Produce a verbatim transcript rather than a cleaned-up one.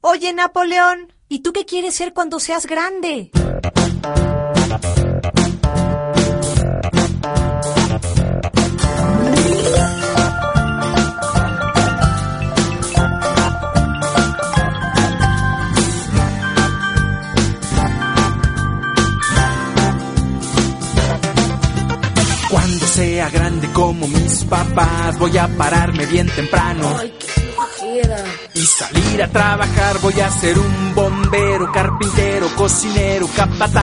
Oye, Napoleón, ¿y tú qué quieres ser cuando seas grande? Cuando sea grande como mis papás, voy a pararme bien temprano. Ay, qué flojera. Y salir a trabajar, voy a ser un bombero, carpintero, cocinero, capataz.